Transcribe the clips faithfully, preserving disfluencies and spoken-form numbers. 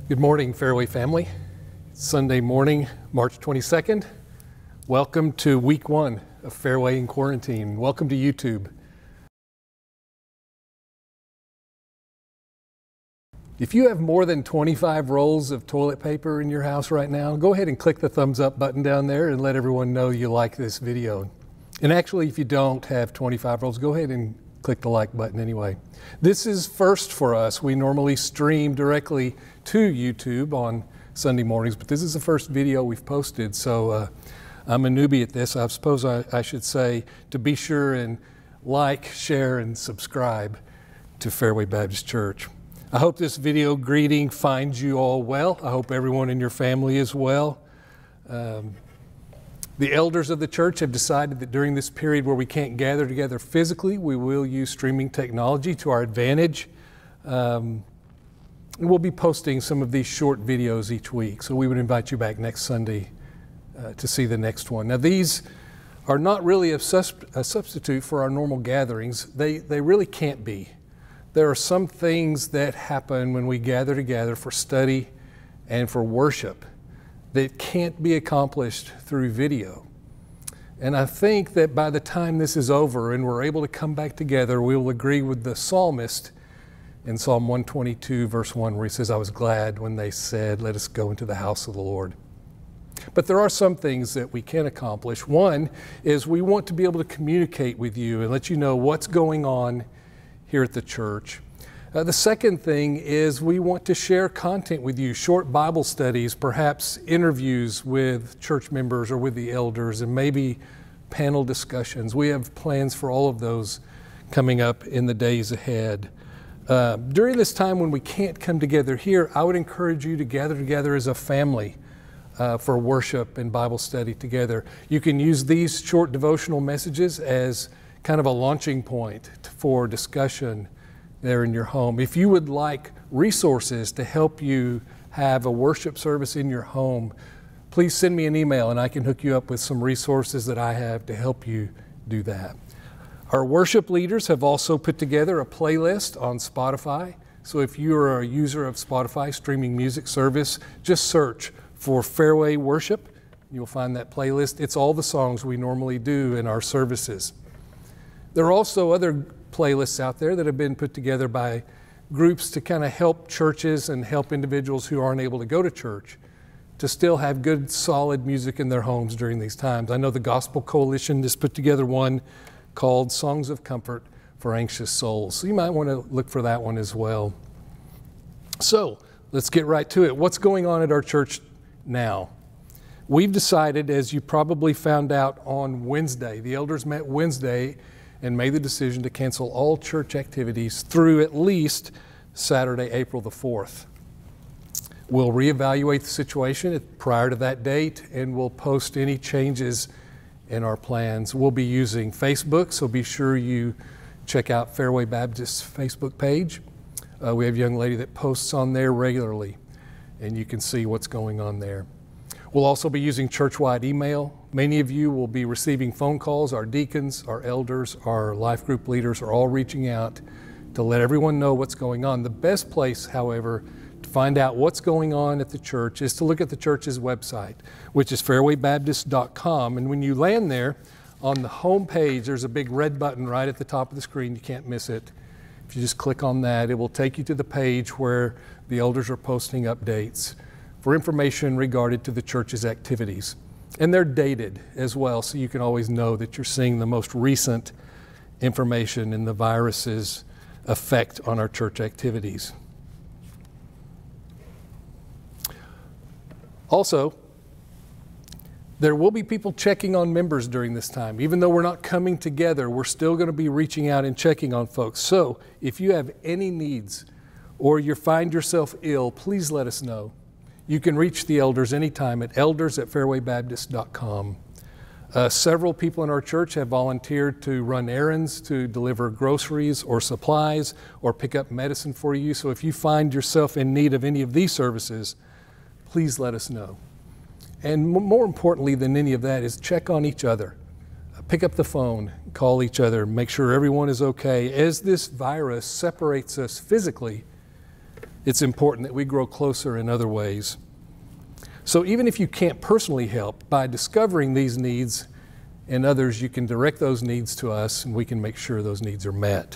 Good morning, Fairway family. It's Sunday morning, March twenty-second. Welcome to week one of Fairway in Quarantine. Welcome to YouTube. If you have more than twenty-five rolls of toilet paper in your house right now, go ahead and click the thumbs up button down there and let everyone know you like this video. And actually, if you don't have twenty-five rolls, go ahead and click the like button anyway. This is first for us. We normally stream directly to YouTube on Sunday mornings, but this is the first video we've posted, so uh, I'm a newbie at this. I suppose I, I should say to be sure and like, share, and subscribe to Fairway Baptist Church. I hope this video greeting finds you all well. I hope everyone in your family is well. Um, the elders of the church have decided that during this period where we can't gather together physically, we will use streaming technology to our advantage. Um, we'll be posting some of these short videos each week, so we would invite you back next Sunday uh, to see the next one. Now, these are not really a, sus a substitute for our normal gatherings. They, they really can't be. There are some things that happen when we gather together for study and for worship that can't be accomplished through video. And I think that by the time this is over and we're able to come back together, we will agree with the psalmist in Psalm one twenty-two, verse one, where he says, I was glad when they said, let us go into the house of the Lord. But there are some things that we can accomplish. One is we want to be able to communicate with you and let you know what's going on here at the church. Uh, the second thing is we want to share content with you, short Bible studies, perhaps interviews with church members or with the elders, and maybe panel discussions. We have plans for all of those coming up in the days ahead. Uh, during this time when we can't come together here, I would encourage you to gather together as a family uh, for worship and Bible study together. You can use these short devotional messages as kind of a launching point for discussion there in your home. If you would like resources to help you have a worship service in your home, please send me an email and I can hook you up with some resources that I have to help you do that. Our worship leaders have also put together a playlist on Spotify. So if you are a user of Spotify streaming music service, just search for Fairway Worship. You'll find that playlist. It's all the songs we normally do in our services. There are also other playlists out there that have been put together by groups to kind of help churches and help individuals who aren't able to go to church to still have good, solid music in their homes during these times. I know the Gospel Coalition has put together one called Songs of Comfort for Anxious Souls. So you might want to look for that one as well. So let's get right to it. What's going on at our church now? We've decided, as you probably found out on Wednesday, the elders met Wednesday and made the decision to cancel all church activities through at least Saturday, April the fourth. We'll reevaluate the situation prior to that date, and we'll post any changes in our plans. We'll be using Facebook, so be sure you check out Fairway Baptist's Facebook page. Uh, we have a young lady that posts on there regularly, and you can see what's going on there. We'll also be using church-wide email. Many of you will be receiving phone calls. Our deacons, our elders, our life group leaders are all reaching out to let everyone know what's going on. The best place, however, to find out what's going on at the church is to look at the church's website, which is fairway baptist dot com. And when you land there, on the home page, there's a big red button right at the top of the screen. You can't miss it. If you just click on that, it will take you to the page where the elders are posting updates for information regarding to the church's activities. And they're dated as well, so you can always know that you're seeing the most recent information in the virus's effect on our church activities. Also, there will be people checking on members during this time. Even though we're not coming together, we're still going to be reaching out and checking on folks. So if you have any needs or you find yourself ill, please let us know. You can reach the elders anytime at elders at fairway baptist dot com. Uh, several people in our church have volunteered to run errands, to deliver groceries or supplies, or pick up medicine for you. So if you find yourself in need of any of these services, please let us know. And more importantly than any of that is check on each other. Uh, pick up the phone, call each other, make sure everyone is okay. As this virus separates us physically, it's important that we grow closer in other ways. So even if you can't personally help, by discovering these needs in others, you can direct those needs to us and we can make sure those needs are met.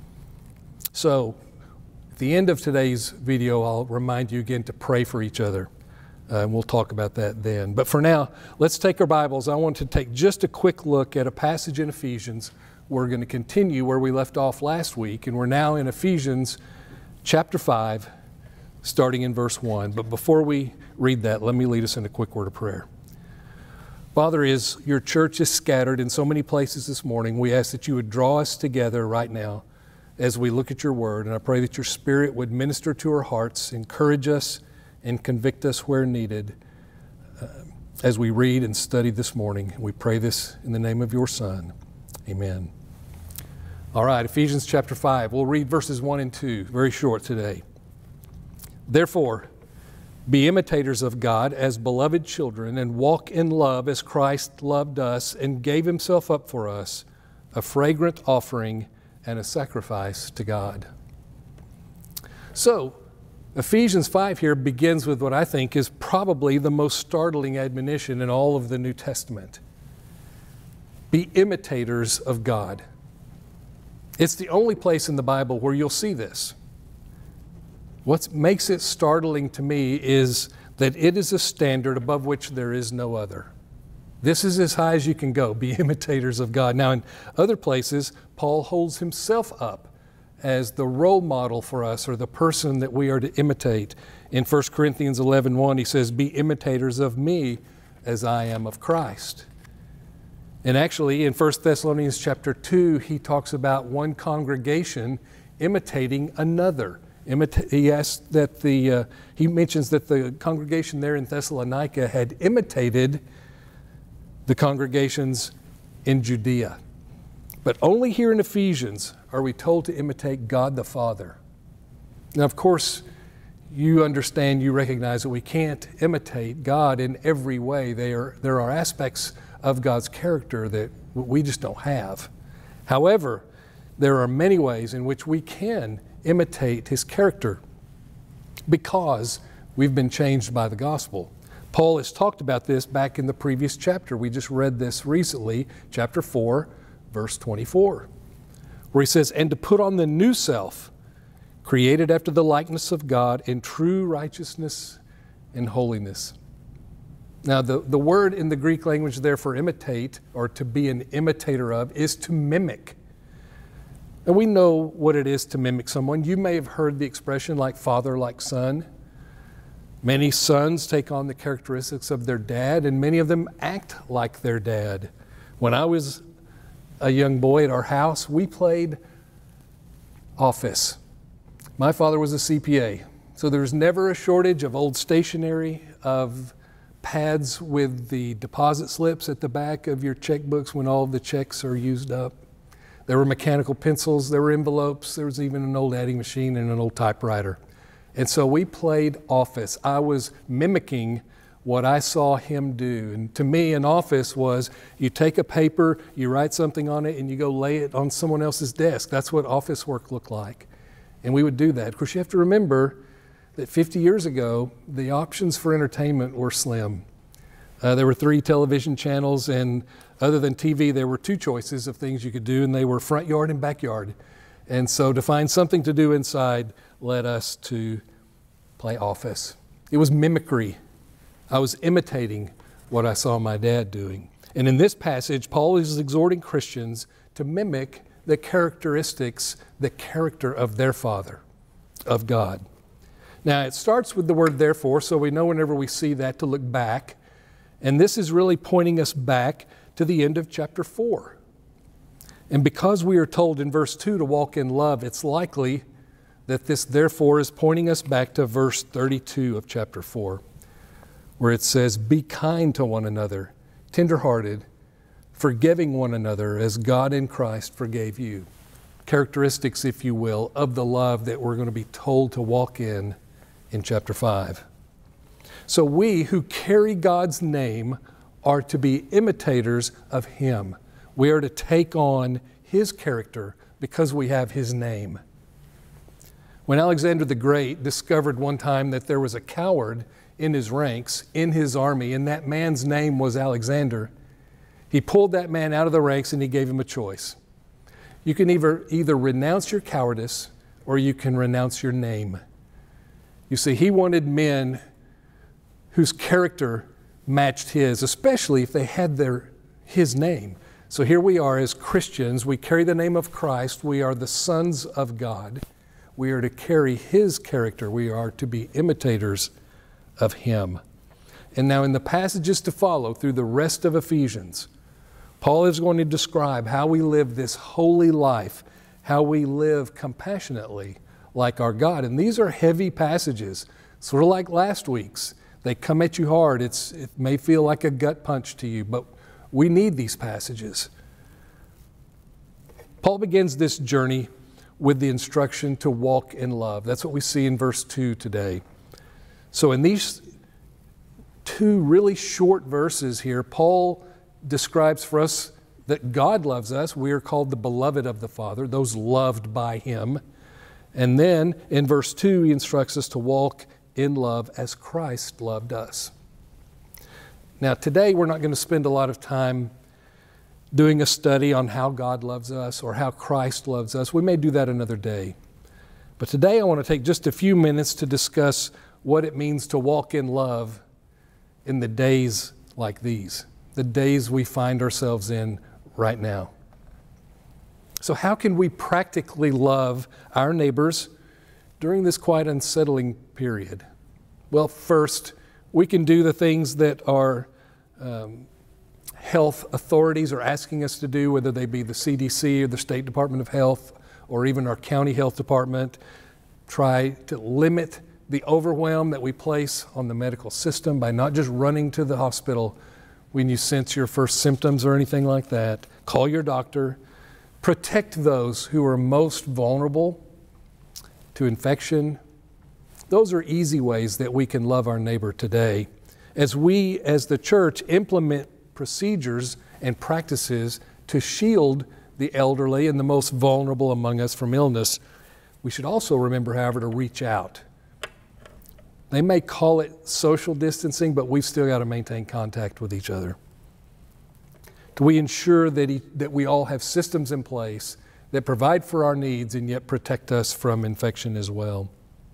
So at the end of today's video, I'll remind you again to pray for each other. Uh, and we'll talk about that then. But for now, let's take our Bibles. I want to take just a quick look at a passage in Ephesians. We're going to continue where we left off last week, and we're now in Ephesians chapter five, starting in verse one. But before we read that, let me lead us in a quick word of prayer. Father, as your church is scattered in so many places this morning, we ask that you would draw us together right now as we look at your word. And I pray that your Spirit would minister to our hearts, encourage us, and convict us where needed uh, as we read and study this morning. We pray this in the name of your Son. Amen. All right, Ephesians chapter five. We'll read verses one and two, very short today. Therefore, be imitators of God as beloved children, and walk in love as Christ loved us and gave himself up for us, a fragrant offering and a sacrifice to God. So, Ephesians five here begins with what I think is probably the most startling admonition in all of the New Testament. Be imitators of God. It's the only place in the Bible where you'll see this. What makes it startling to me is that it is a standard above which there is no other. This is as high as you can go, be imitators of God. Now, in other places, Paul holds himself up as the role model for us, or the person that we are to imitate. In First Corinthians eleven one, he says, be imitators of me as I am of Christ. And actually, in First Thessalonians chapter two, he talks about one congregation imitating another. Imita- he asks that the, uh, he mentions that the congregation there in Thessalonica had imitated the congregations in Judea. But only here in Ephesians are we told to imitate God the Father. Now, of course, you understand, you recognize that we can't imitate God in every way. They are, there are aspects of God's character that we just don't have. However, there are many ways in which we can imitate his character because we've been changed by the gospel. Paul has talked about this back in the previous chapter. We just read this recently, chapter four, verse twenty-four, where he says, and to put on the new self, created after the likeness of God in true righteousness and holiness. Now, the, the word in the Greek language there for imitate, or to be an imitator of, is to mimic. And we know what it is to mimic someone. You may have heard the expression like father, like son. Many sons take on the characteristics of their dad, and many of them act like their dad. When I was a young boy at our house, we played office. My father was a C P A, so there was never a shortage of old stationery, of pads with the deposit slips at the back of your checkbooks when all of the checks are used up. There were mechanical pencils, there were envelopes, there was even an old adding machine and an old typewriter. And so we played office. I was mimicking what I saw him do. And to me, an office was you take a paper, you write something on it, and you go lay it on someone else's desk. That's what office work looked like. And we would do that. Of course, you have to remember that fifty years ago, the options for entertainment were slim. Uh, there were three television channels, and other than T V, there were two choices of things you could do, and they were front yard and backyard. And so to find something to do inside led us to play office. It was mimicry. I was imitating what I saw my dad doing. And in this passage, Paul is exhorting Christians to mimic the characteristics, the character of their Father, of God. Now, it starts with the word therefore, so we know whenever we see that to look back. And this is really pointing us back to the end of chapter four. And because we are told in verse two to walk in love, it's likely that this therefore is pointing us back to verse thirty-two of chapter four, where it says, be kind to one another, tenderhearted, forgiving one another as God in Christ forgave you. Characteristics, if you will, of the love that we're going to be told to walk in in chapter five. So we who carry God's name are to be imitators of Him. We are to take on His character because we have His name. When Alexander the Great discovered one time that there was a coward in his ranks, in his army, and that man's name was Alexander, he pulled that man out of the ranks and he gave him a choice. You can either, either renounce your cowardice or you can renounce your name. You see, he wanted men whose character matched his, especially if they had their, his name. So here we are as Christians. We carry the name of Christ. We are the sons of God. We are to carry his character. We are to be imitators of him. And now in the passages to follow through the rest of Ephesians, Paul is going to describe how we live this holy life, how we live compassionately like our God. And these are heavy passages, sort of like last week's. They come at you hard. It's, it may feel like a gut punch to you, but we need these passages. Paul begins this journey with the instruction to walk in love. That's what we see in verse two today. So in these two really short verses here, Paul describes for us that God loves us. We are called the beloved of the Father, those loved by him. And then in verse two, he instructs us to walk in love as Christ loved us. Now today we're not going to spend a lot of time doing a study on how God loves us or how Christ loves us. We may do that another day. But today I want to take just a few minutes to discuss what it means to walk in love in the days like these, the days we find ourselves in right now. So how can we practically love our neighbors during this quite unsettling period? Well, first, we can do the things that our um, health authorities are asking us to do, whether they be the C D C or the State Department of Health or even our county health department. Try to limit the overwhelm that we place on the medical system by not just running to the hospital when you sense your first symptoms or anything like that. Call your doctor. Protect those who are most vulnerable to infection. Those are easy ways that we can love our neighbor today. As we, as the church, implement procedures and practices to shield the elderly and the most vulnerable among us from illness, we should also remember, however, to reach out. They may call it social distancing, but we've still got to maintain contact with each other. Do we ensure that, he, that we all have systems in place that provide for our needs and yet protect us from infection as well?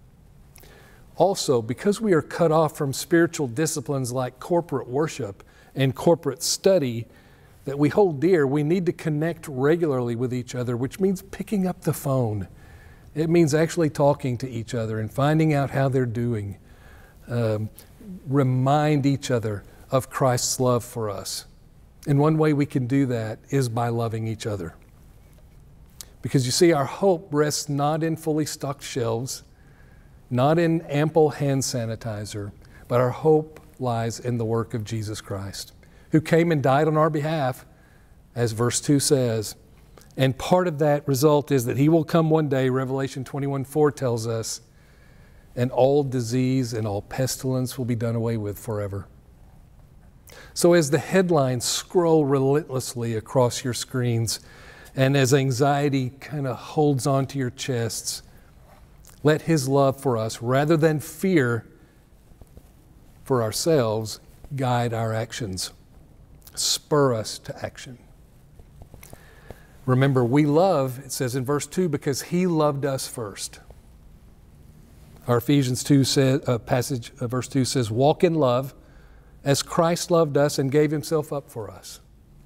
Also, because we are cut off from spiritual disciplines like corporate worship and corporate study that we hold dear, we need to connect regularly with each other, which means picking up the phone. It means actually talking to each other and finding out how they're doing. Um, remind each other of Christ's love for us. And one way we can do that is by loving each other. Because you see, our hope rests not in fully stocked shelves, not in ample hand sanitizer, but our hope lies in the work of Jesus Christ, who came and died on our behalf, as verse two says. And part of that result is that he will come one day, Revelation twenty-one four tells us, and all disease and all pestilence will be done away with forever. So as the headlines scroll relentlessly across your screens, and as anxiety kind of holds onto your chests, let his love for us, rather than fear for ourselves, guide our actions. Spur us to action. Remember, we love, it says in verse two, because he loved us first. Our Ephesians two says, uh, passage, uh, verse two says, walk in love as Christ loved us and gave himself up for us.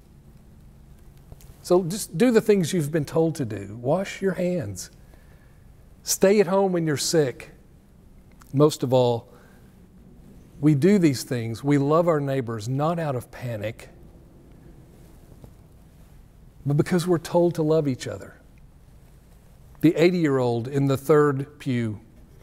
So just do the things you've been told to do. Wash your hands. Stay at home when you're sick. Most of all, we do these things. We love our neighbors not out of panic, but because we're told to love each other. The eighty-year-old in the third pew,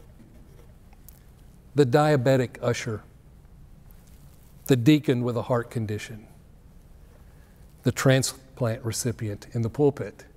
the diabetic usher, the deacon with a heart condition, the transplant recipient in the pulpit.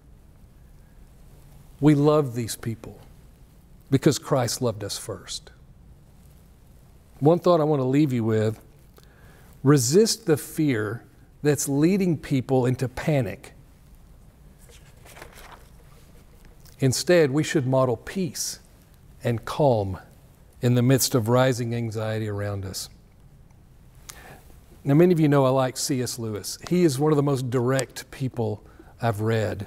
We love these people because Christ loved us first. One thought I want to leave you with: resist the fear that's leading people into panic. Instead, we should model peace and calm in the midst of rising anxiety around us. Now, many of you know I like C S Lewis. He is one of the most direct people I've read.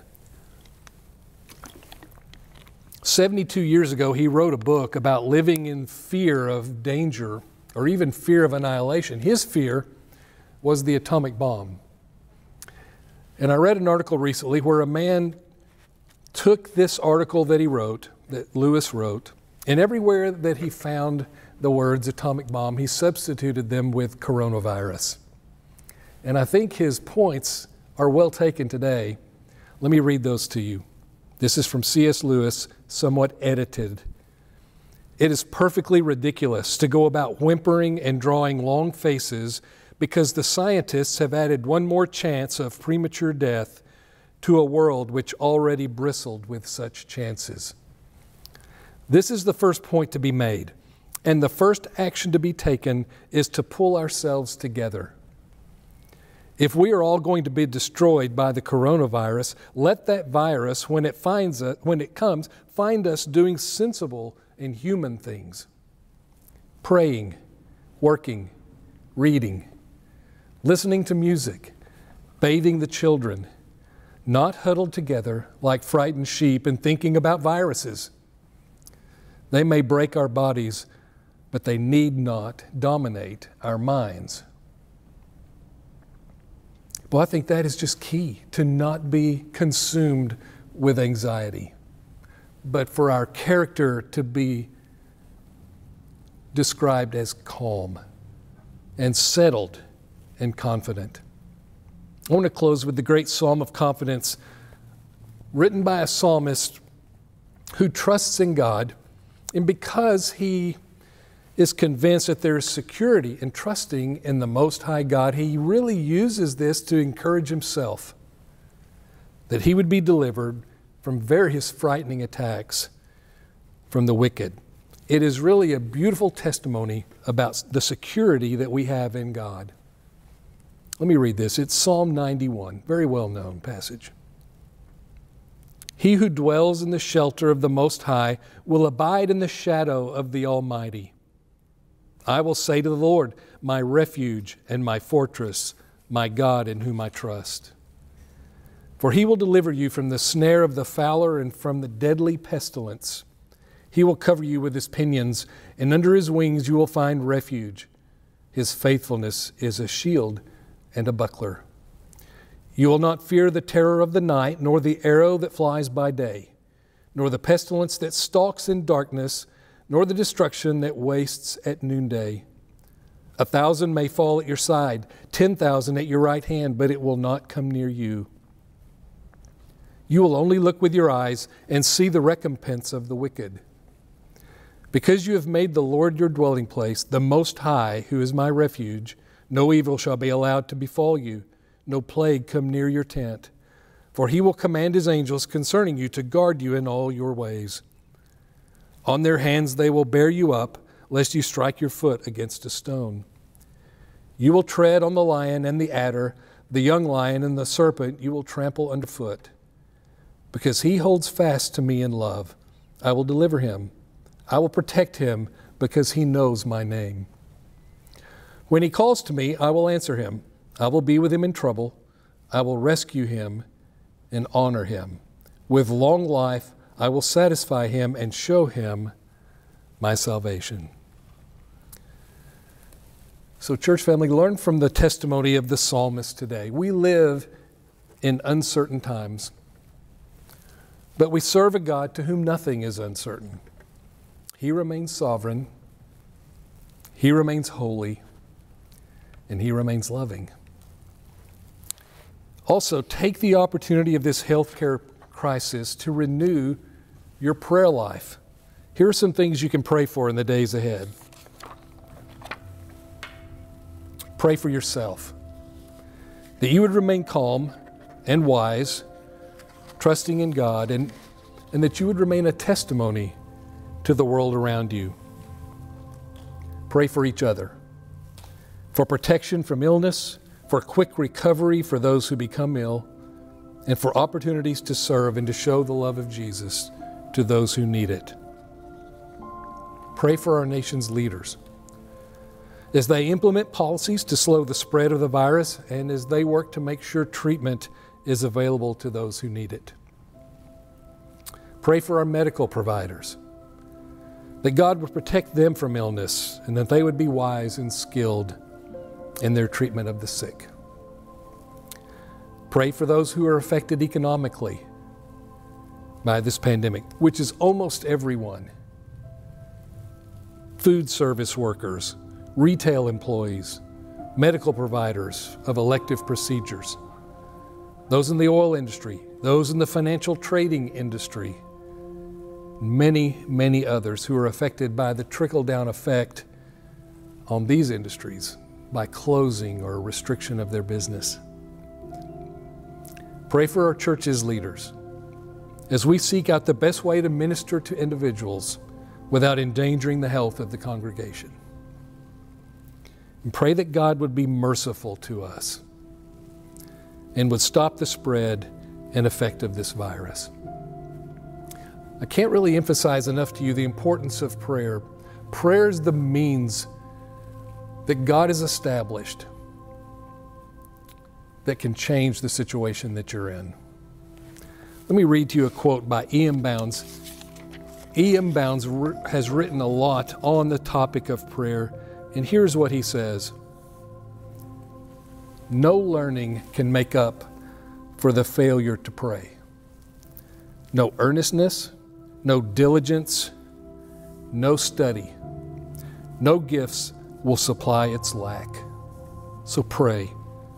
seventy-two years ago, he wrote a book about living in fear of danger or even fear of annihilation. His fear was the atomic bomb. And I read an article recently where a man took this article that he wrote, that Lewis wrote, and everywhere that he found the words atomic bomb, he substituted them with coronavirus. And I think his points are well taken today. Let me read those to you. This is from C S Lewis, somewhat edited. It is perfectly ridiculous to go about whimpering and drawing long faces because the scientists have added one more chance of premature death to a world which already bristled with such chances. This is the first point to be made, and the first action to be taken is to pull ourselves together. If we are all going to be destroyed by the coronavirus, let that virus, when it finds us, when it comes, find us doing sensible and human things. Praying, working, reading, listening to music, bathing the children, not huddled together like frightened sheep and thinking about viruses. They may break our bodies, but they need not dominate our minds. Well, I think that is just key, to not be consumed with anxiety, but for our character to be described as calm and settled and confident. I want to close with the great Psalm of Confidence written by a psalmist who trusts in God, and because he is convinced that there is security in trusting in the Most High God, he really uses this to encourage himself that he would be delivered from various frightening attacks from the wicked. It is really a beautiful testimony about the security that we have in God. Let me read this. It's Psalm ninety-one, very well-known passage. He who dwells in the shelter of the Most High will abide in the shadow of the Almighty. I will say to the Lord, my refuge and my fortress, my God in whom I trust. For he will deliver you from the snare of the fowler and from the deadly pestilence. He will cover you with his pinions, and under his wings you will find refuge. His faithfulness is a shield and a buckler. You will not fear the terror of the night, nor the arrow that flies by day, nor the pestilence that stalks in darkness, nor the destruction that wastes at noonday. A thousand may fall at your side, ten thousand at your right hand, but it will not come near you. You will only look with your eyes and see the recompense of the wicked. Because you have made the Lord your dwelling place, the Most High, who is my refuge, no evil shall be allowed to befall you, no plague come near your tent. For he will command his angels concerning you to guard you in all your ways. On their hands they will bear you up, lest you strike your foot against a stone. You will tread on the lion and the adder, the young lion and the serpent you will trample underfoot. Because he holds fast to me in love, I will deliver him. I will protect him because he knows my name. When he calls to me, I will answer him. I will be with him in trouble. I will rescue him and honor him. With long life, I will satisfy him and show him my salvation. So, church family, learn from the testimony of the psalmist today. We live in uncertain times, but we serve a God to whom nothing is uncertain. He remains sovereign, he remains holy, and he remains loving. Also, take the opportunity of this healthcare crisis to renew your prayer life. Here are some things you can pray for in the days ahead. Pray for yourself, that you would remain calm and wise, trusting in God, and, and that you would remain a testimony to the world around you. Pray for each other, for protection from illness, for quick recovery for those who become ill, and for opportunities to serve and to show the love of Jesus to those who need it. Pray for our nation's leaders as they implement policies to slow the spread of the virus and as they work to make sure treatment is available to those who need it. Pray for our medical providers, that God would protect them from illness and that they would be wise and skilled in their treatment of the sick. Pray for those who are affected economically by this pandemic, which is almost everyone. Food service workers, retail employees, medical providers of elective procedures, those in the oil industry, those in the financial trading industry, many, many others who are affected by the trickle-down effect on these industries by closing or restriction of their business. Pray for our church's leaders as we seek out the best way to minister to individuals without endangering the health of the congregation. And pray that God would be merciful to us and would stop the spread and effect of this virus. I can't really emphasize enough to you the importance of prayer. Prayer is the means that God has established that can change the situation that you're in. Let me read to you a quote by E M Bounds. E M Bounds has written a lot on the topic of prayer, and here's what he says. No learning can make up for the failure to pray. No earnestness, no diligence, no study, no gifts will supply its lack. So pray.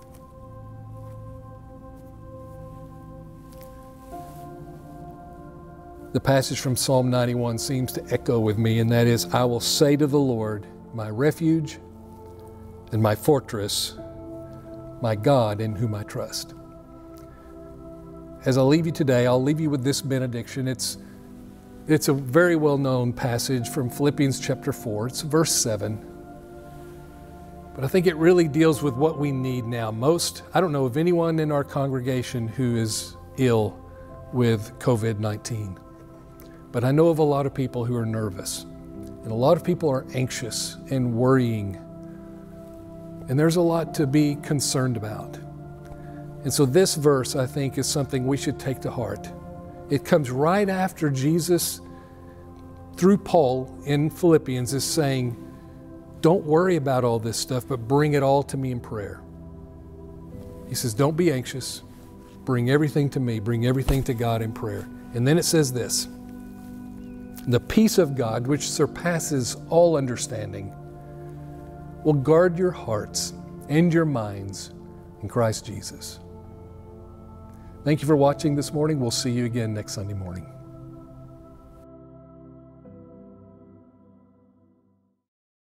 The passage from Psalm ninety-one seems to echo with me, and that is, I will say to the Lord, my refuge and my fortress, my God in whom I trust. As I leave you today, I'll leave you with this benediction. It's, it's a very well-known passage from Philippians chapter four. It's verse seven. But I think it really deals with what we need now. Most, I don't know of anyone in our congregation who is ill with COVID nineteen. But I know of a lot of people who are nervous. And a lot of people are anxious and worrying. And there's a lot to be concerned about. And so this verse, I think, is something we should take to heart. It comes right after Jesus, through Paul in Philippians, is saying, don't worry about all this stuff, but bring it all to me in prayer. He says, don't be anxious. Bring everything to me. Bring everything to God in prayer. And then it says this, the peace of God, which surpasses all understanding, will guard your hearts and your minds in Christ Jesus. Thank you for watching this morning. We'll see you again next Sunday morning.